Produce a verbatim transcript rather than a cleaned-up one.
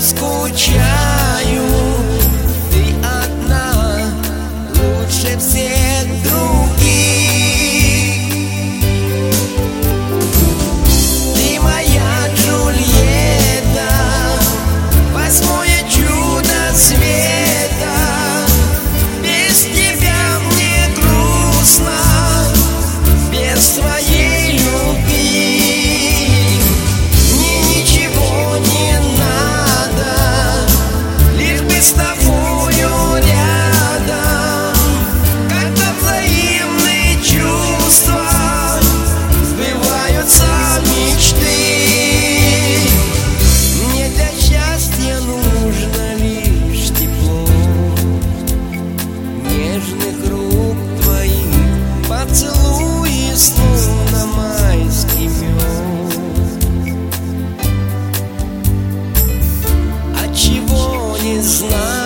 скучаю. Ты одна, лучше всех других. Ты моя Джульетта, восьмое чудо света. Без тебя мне грустно, без твоей любви. Мне ничего не надо, лишь бы с тобою рядом. Когда взаимные чувства сбываются мечты. Мне для счастья нужно лишь тепло нежных рук твоих, поцелуи словно майский мед. Отчего не знаю,